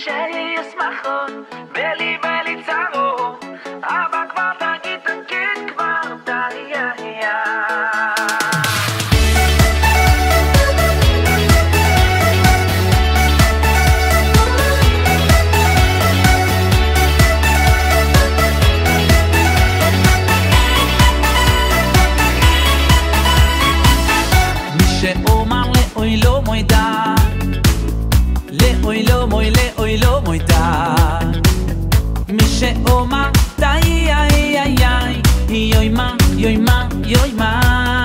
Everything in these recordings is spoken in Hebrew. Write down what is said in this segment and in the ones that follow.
שיהיו שמחות בלי צרות, אבא כבר תגיד כבר די. שאומר לאוי לא מוידה, לאוי לא מוי, לאוי לא מוידה. מי שאומר די איי איי איי, יוי מה, יוי מה, יוי מה.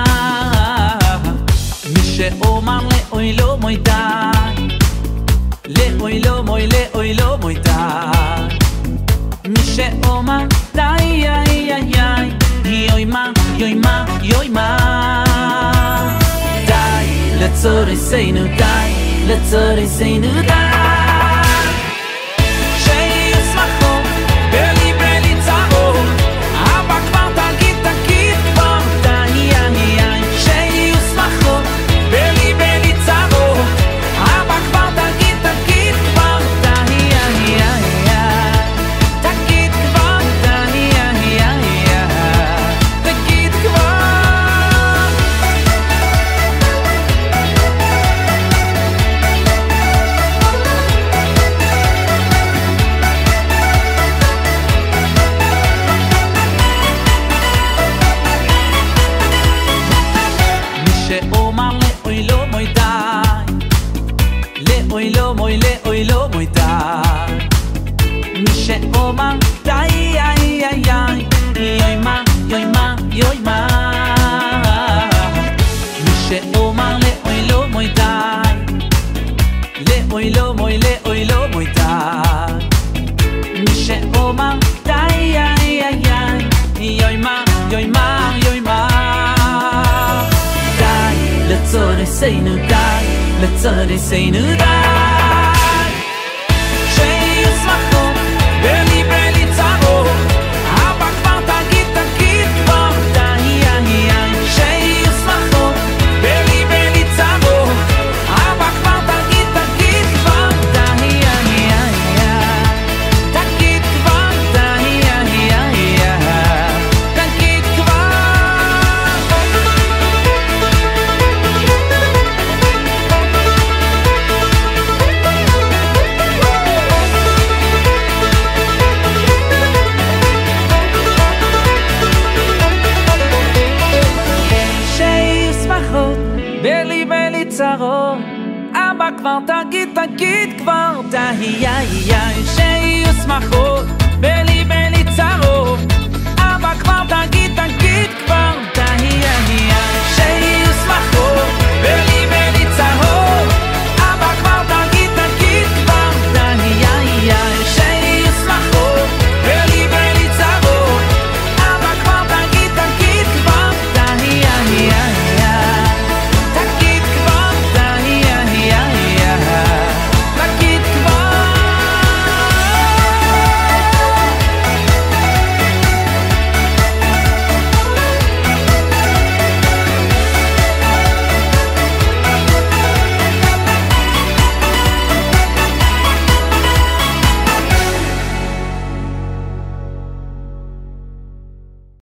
מי שאומר לאוי לא מוידה, לאוי לא מוי, לאוי לא מוידה. מי שאומר די איי איי איי, יוי מה, יוי מה, יוי מה. לצוריסנו די, לצוריסנו די. שיהיו שמחות בלי צרות, אבא כבר תגיד כבר די. שיהיו שמחות בלי צרות, אבא כבר תגיד כבר די. תגיד כבר די, תגיד כבר. שאומר לאוי לא מוי די, לאוי לא מוי, לאוי לא מוי די. מי שאומר די איי איי איי, יוי מה, יוי מה, יוי מה. מי שאומר לאוי לא מוי די, לאוי לא מוי, לאוי לא מוי די. מי שאומר די איי איי איי, יוי מה, יוי מה, יוי מה. לצוריסנו די, לצוריסנו די. שיהיו שמחות בלי צרות, אבא כבר תגיד כבר די. שיהיו שמחות בלי צרות, אבא כבר תגיד כבר די. תגיד כבר די, תגיד כבר. בלי צרות, אבא כבר תגיד כבר די. שיהיו שמחות בלי צרות, אבא כבר תגיד כבר